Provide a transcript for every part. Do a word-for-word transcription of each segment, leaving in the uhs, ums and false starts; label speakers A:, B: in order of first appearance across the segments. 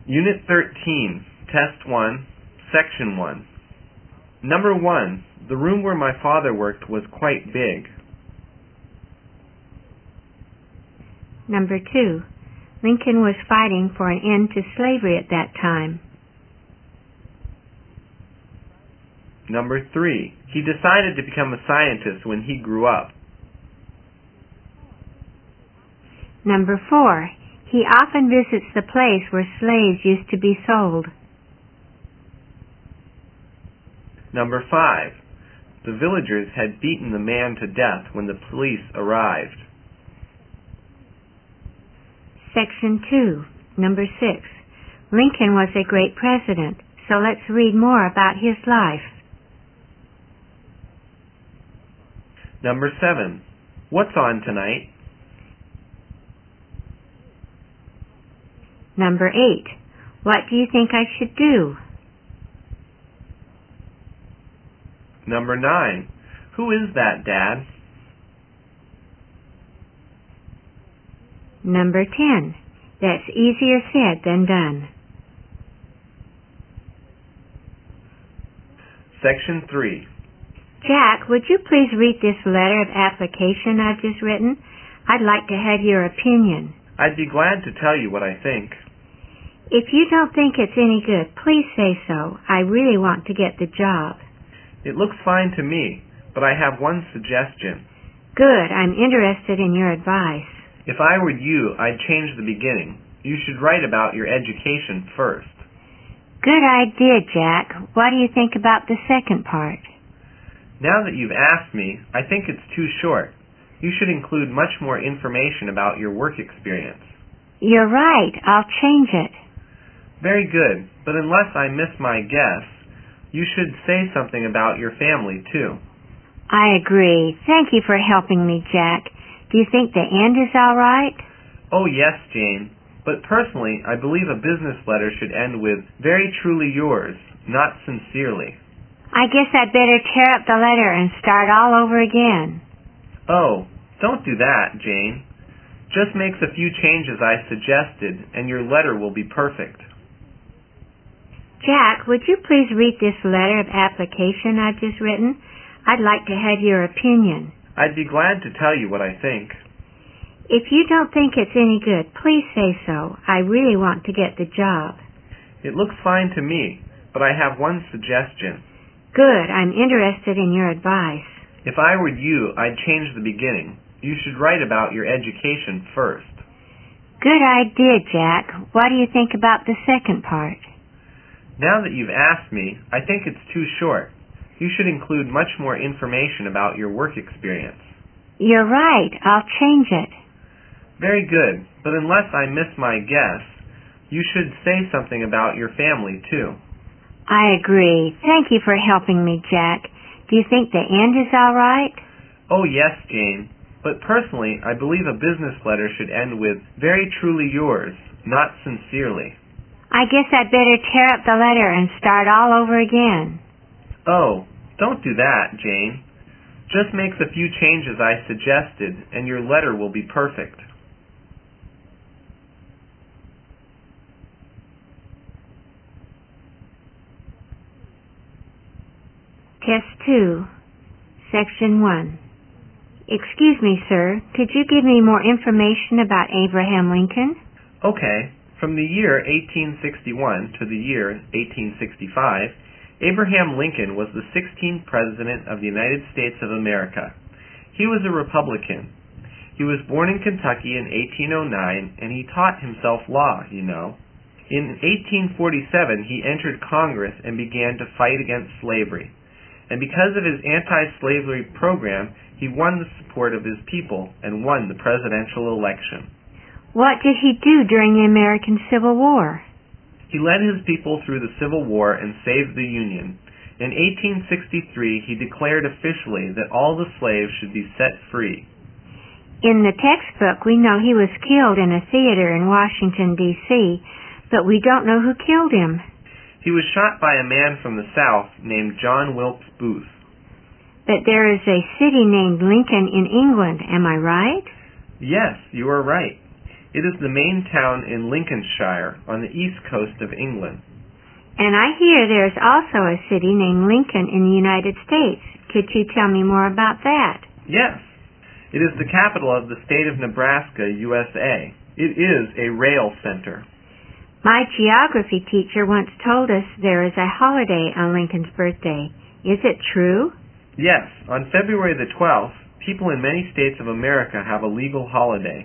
A: Unit thirteen, Test one, Section one. Number one, the room where my father worked was quite big.
B: Number two, Lincoln was fighting for an end to slavery at that time.
A: Number three, he decided to become a scientist when he grew up.
B: Number four, he often visits the place where slaves used to be sold.
A: Number five, the villagers had beaten the man to death when the police arrived.
B: Section two, Number six, Lincoln was a great president, so let's read more about his life.
A: Number seven, what's on tonight?
B: Number eight, what do you think I should do?
A: Number nine, who is that, Dad?
B: Number ten, that's easier said than done.
A: Section three.
B: Jack, would you please read this letter of application I've just written? I'd like to have your opinion.
A: I'd be glad to tell you what I think.
B: If you don't think it's any good, please say so. I really want to get the job.
A: It looks fine to me, but I have one suggestion.
B: Good. I'm interested in your advice.
A: If I were you, I'd change the beginning. You should write about your education first.
B: Good idea, Jack. What do you think about the second part?
A: Now that you've asked me, I think it's too short. You should include much more information about your work experience.
B: You're right. I'll change it.
A: Very good, but unless I miss my guess, you should say something about your family, too.
B: I agree. Thank you for helping me, Jack. Do you think the end is all right?
A: Oh, yes, Jane. But personally, I believe a business letter should end with, very truly yours, not sincerely.
B: I guess I'd better tear up the letter and start all over again.
A: Oh, don't do that, Jane. Just make the few changes I suggested, and your letter will be perfect.
B: Jack, would you please read this letter of application I've just written? I'd like to have your opinion.
A: I'd be glad to tell you what I think.
B: If you don't think it's any good, please say so. I really want to get the job.
A: It looks fine to me, but I have one suggestion.
B: Good. I'm interested in your advice.
A: If I were you, I'd change the beginning. You should write about your education first.
B: Good idea, Jack. What do you think about the second part?
A: Now that you've asked me, I think it's too short. You should include much more information about your work experience.
B: You're right. I'll change it.
A: Very good, but unless I miss my guess, you should say something about your family, too.
B: I agree. Thank you for helping me, Jack. Do you think the end is all right?
A: Oh, yes, Jane. But personally, I believe a business letter should end with, very truly yours, not sincerely.
B: I guess I'd better tear up the letter and start all over again.
A: Oh, don't do that, Jane. Just make the few changes I suggested, and your letter will be perfect.
B: Test two, Section one. Excuse me, sir. Could you give me more information about Abraham Lincoln?
A: Okay. From the year eighteen sixty-one to the year eighteen sixty-five, Abraham Lincoln was the sixteenth President of the United States of America. He was a Republican. He was born in Kentucky in eighteen oh nine, and he taught himself law, you know. In eighteen forty-seven, he entered Congress and began to fight against slavery. And because of his anti-slavery program, he won the support of his people and won the presidential election.
B: What did he do during the American Civil War?
A: He led his people through the Civil War and saved the Union. In eighteen sixty-three, he declared officially that all the slaves should be set free.
B: In the textbook, we know he was killed in a theater in Washington, D C, but we don't know who killed him.
A: He was shot by a man from the South named John Wilkes Booth.
B: But there is a city named Lincoln in England, am I right?
A: Yes, you are right. It is the main town in Lincolnshire, on the east coast of England.
B: And I hear there's also a city named Lincoln in the United States. Could you tell me more about that?
A: Yes. It is the capital of the state of Nebraska, U S A. It is a rail center.
B: My geography teacher once told us there is a holiday on Lincoln's birthday. Is it true?
A: Yes. On February the twelfth, people in many states of America have a legal holiday.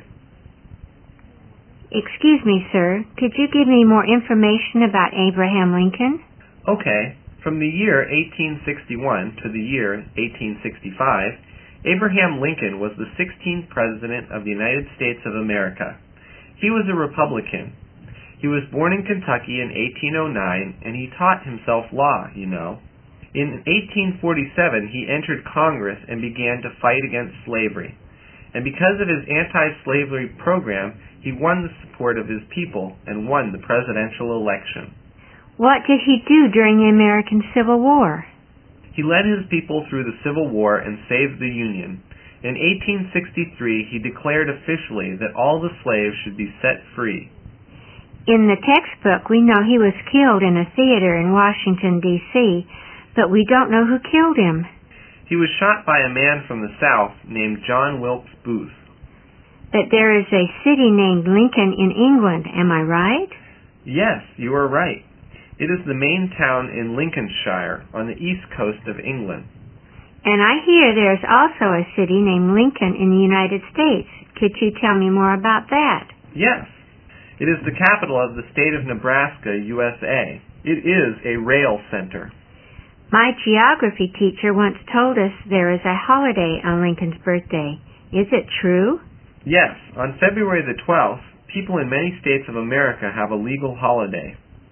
B: Excuse me, sir. Could you give me more information about Abraham Lincoln?
A: Okay. From the year eighteen sixty-one to the year eighteen sixty-five, Abraham Lincoln was the sixteenth President of the United States of America. He was a Republican. He was born in Kentucky in eighteen oh nine, and he taught himself law, you know. In eighteen forty-seven, he entered Congress and began to fight against slavery. And because of his anti-slavery program, he won the support of his people and won the presidential election.
B: What did he do during the American Civil War?
A: He led his people through the Civil War and saved the Union. In eighteen sixty-three, he declared officially that all the slaves should be set free.
B: In the textbook, we know he was killed in a theater in Washington, D C, but we don't know who killed him.
A: He was shot by a man from the South named John Wilkes Booth.
B: But there is a city named Lincoln in England, am I right?
A: Yes, you are right. It is the main town in Lincolnshire, on the east coast of England.
B: And I hear there's also a city named Lincoln in the United States. Could you tell me more about that?
A: Yes. It is the capital of the state of Nebraska, U S A. It is a rail center.
B: My geography teacher once told us there is a holiday on Lincoln's birthday. Is it true?
A: Yes. On February the twelfth, people in many states of America have a legal holiday.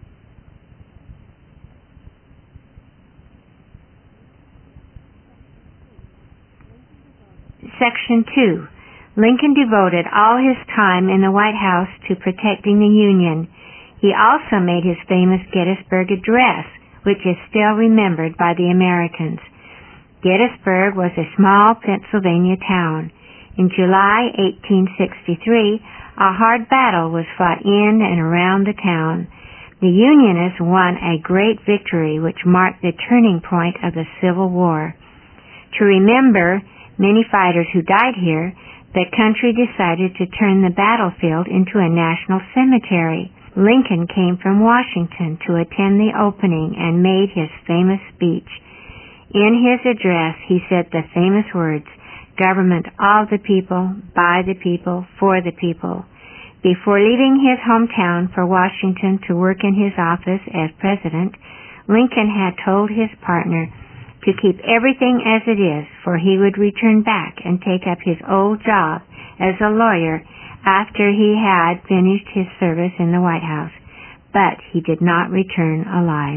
B: Section two. Lincoln devoted all his time in the White House to protecting the Union. He also made his famous Gettysburg Address, which is still remembered by the Americans. Gettysburg was a small Pennsylvania town. In July eighteen sixty-three, a hard battle was fought in and around the town. The Unionists won a great victory which marked the turning point of the Civil War. To remember many fighters who died here, the country decided to turn the battlefield into a national cemetery. Lincoln came from Washington to attend the opening and made his famous speech. In his address, he said the famous words, "Government of the people, by the people, for the people." Before leaving his hometown for Washington to work in his office as president, Lincoln had told his partner to keep everything as it is, for he would return back and take up his old job as a lawyer after he had finished his service in the White House. But he did not return alive.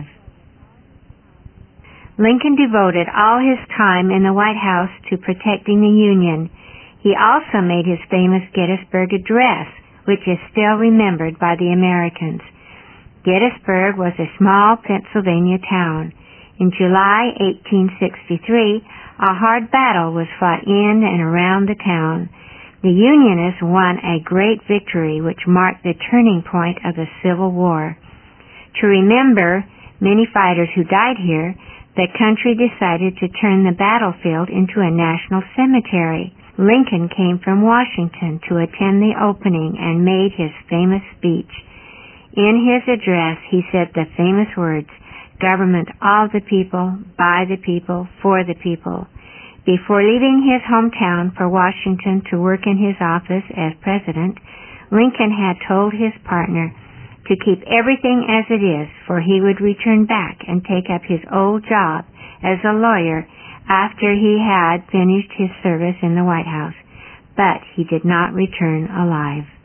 B: Lincoln devoted all his time in the White House to protecting the Union. He also made his famous Gettysburg Address, which is still remembered by the Americans. Gettysburg was a small Pennsylvania town. In July eighteen sixty-three, a hard battle was fought in and around the town. The Unionists won a great victory which marked the turning point of the Civil War. To remember many fighters who died here, the country decided to turn the battlefield into a national cemetery. Lincoln came from Washington to attend the opening and made his famous speech. In his address, he said the famous words, "Government of the people, by the people, for the people." Before leaving his hometown for Washington to work in his office as president, Lincoln had told his partner to keep everything as it is, for he would return back and take up his old job as a lawyer after he had finished his service in the White House. But he did not return alive.